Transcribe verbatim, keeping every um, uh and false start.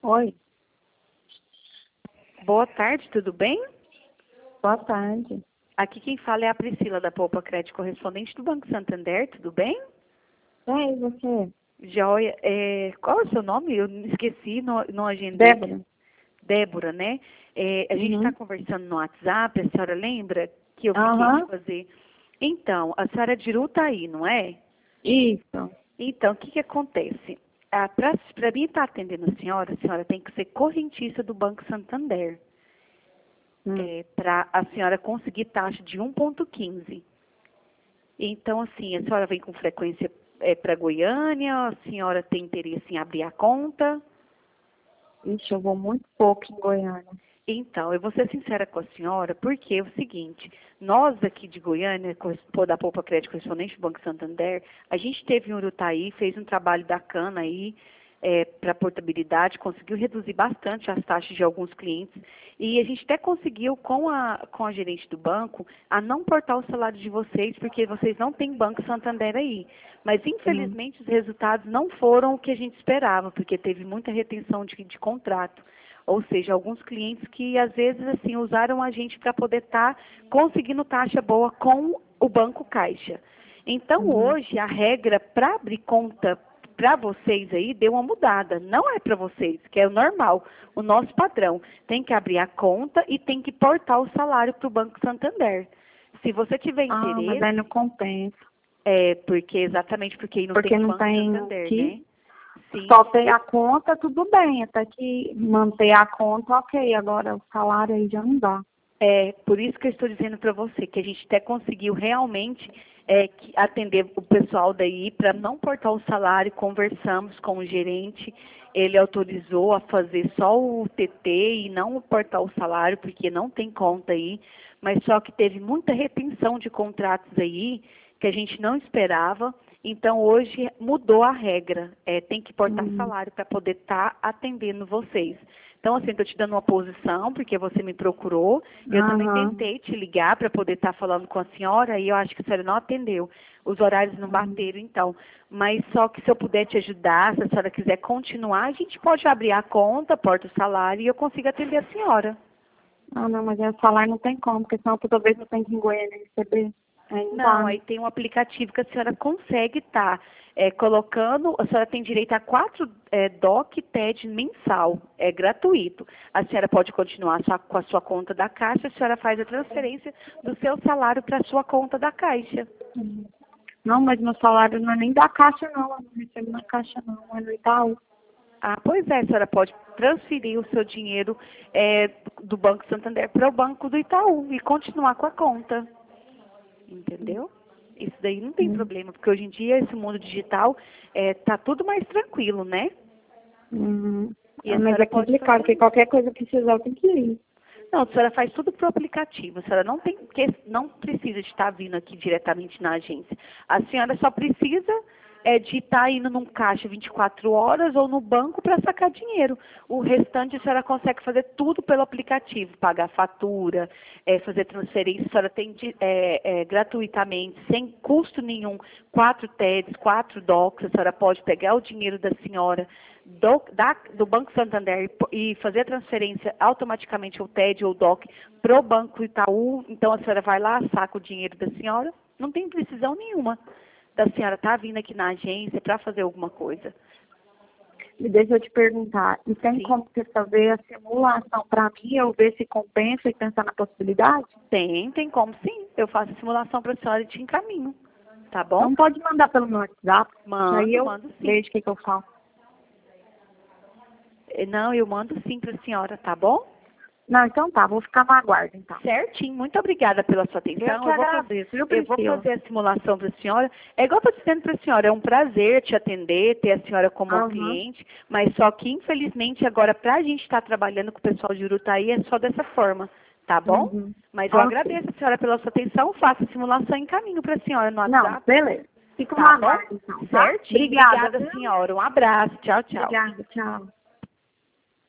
Oi, Boa tarde, tudo bem? boa tarde. Aqui quem fala é a Priscila da Poupa Crédito, correspondente do Banco Santander, tudo bem? É, e você? Joia, é, qual é o seu nome? Eu esqueci, não, não agendei. Débora? Débora, né? É, a gente está Uhum. conversando no WhatsApp, a senhora lembra que eu fiquei de Aham, fazer? Então, a senhora de Irutaí, não é? isso. Então, o que que acontece? Ah, para mim estar atendendo a senhora, a senhora tem que ser correntista do Banco Santander. Hum. É, para a senhora conseguir taxa de um ponto quinze. Então, assim, a senhora vem com frequência é, para Goiânia, a senhora tem interesse em abrir a conta? Ixi, eu vou muito pouco em Goiânia. Então, eu vou ser sincera com a senhora, porque é o seguinte, nós aqui de Goiânia, correspo- da Poupa Crédito Correspondente do Banco Santander, a gente teve em Urutaí, fez um trabalho bacana aí para portabilidade, conseguiu reduzir bastante as taxas de alguns clientes e a gente até conseguiu com a, com a gerente do banco a não portar o salário de vocês, porque vocês não têm Banco Santander aí. Mas, Hum. infelizmente, os resultados não foram o que a gente esperava, porque teve muita retenção de, de contrato. Ou seja, alguns clientes que às vezes assim usaram a gente para poder estar conseguindo taxa boa com o Banco Caixa. Então Uhum. hoje a regra para abrir conta para vocês aí deu uma mudada. Não é para vocês, que é o normal, o nosso padrão. Tem que abrir a conta e tem que portar o salário para o Banco Santander. Se você tiver Ah, mas aí não interesse, compensa. é porque exatamente porque aí não tem Porque o não Banco tem Santander, né? aqui. Sim. Só ter a conta, tudo bem. Até que manter a conta, ok. Agora o salário aí já não dá. É, por isso que eu estou dizendo para você, que a gente até conseguiu realmente é, que- atender o pessoal daí para não portar o salário, conversamos com o gerente, ele autorizou a fazer só o T T e não portar o salário, porque não tem conta aí, mas só que teve muita retenção de contratos aí, que a gente não esperava, então hoje mudou a regra, é, tem que portar Hum. salário para poder estar atendendo vocês. Então, assim, estou te dando uma posição, porque você me procurou. Eu também Aham. tentei te ligar para poder estar falando com a senhora e eu acho que a senhora não atendeu. Os horários não Uhum. bateram, então. Mas só que se eu puder te ajudar, se a senhora quiser continuar, a gente pode abrir a conta, porta o salário e eu consigo atender a senhora. Ah, não, mas aí o salário não tem como, porque senão toda vez eu tenho que ir em Goiânia receber. Aí não dá, Não, né? aí tem um aplicativo que a senhora consegue estar colocando, a senhora tem direito a quatro é, D O C T E D mensal, é gratuito. A senhora pode continuar sua- com a sua conta da Caixa, a senhora faz a transferência do seu salário para a sua conta da Caixa. Uhum. Não, mas meu salário não é nem da Caixa, não. Eu não recebo na Caixa, não. É no Itaú. Ah, pois é, a senhora pode transferir o seu dinheiro é, do Banco Santander para o Banco do Itaú e continuar com a conta. Entendeu? Isso daí não tem Uhum. problema, porque hoje em dia esse mundo digital está tudo mais tranquilo, né? Uhum. E Ah, a mas senhora é pode complicado, fazer porque isso. qualquer coisa que precisar eu tenho que ir. Não, a senhora faz tudo pro aplicativo. A senhora não tem que, não precisa de estar vindo aqui diretamente na agência. A senhora só precisa é, de estar indo num caixa vinte e quatro horas ou no banco para sacar dinheiro. O restante a senhora consegue fazer tudo pelo aplicativo, pagar fatura, é, fazer transferência. A senhora tem de- é, é, gratuitamente, sem custo nenhum, quatro T E Ds, quatro D O Cs. A senhora pode pegar o dinheiro da senhora do, da- do Banco Santander e po- e fazer a transferência automaticamente, o T E D ou o D O C, para o Banco Itaú. Então, a senhora vai lá, saca o dinheiro da senhora. Não tem precisão nenhuma da senhora estar vindo aqui na agência para fazer alguma coisa. E deixa eu te perguntar, e tem Sim, como você fazer a simulação para mim, eu ver se compensa e pensar na possibilidade? tem, tem como sim. Eu faço a simulação para a senhora e te encaminho. Tá bom? Então pode mandar pelo meu WhatsApp, que aí Mando, eu mando sim. vejo o que, que eu faço. Eh, Não, eu mando sim para a senhora, tá bom? Não, então tá, vou ficar no aguardo, então. Certinho, muito obrigada pela sua Eu atenção. que Eu vou, faz- agradeço, viu, eu vou Priscila? fazer a simulação para a senhora. É igual eu estou dizendo para a senhora, é um prazer te atender, ter a senhora como Aham. cliente, mas só que, infelizmente, agora, para a gente estar trabalhando com o pessoal de Urutaí, é só dessa forma, tá bom? Uhum. Mas eu Ok. agradeço a senhora pela sua atenção, faço a simulação e encaminho para a senhora no Não, WhatsApp, beleza. Fico no tá bom? aguardo, então, tá? Certinho, Obrigada, obrigada, viu? senhora. Um abraço, tchau, tchau. Obrigada, tchau.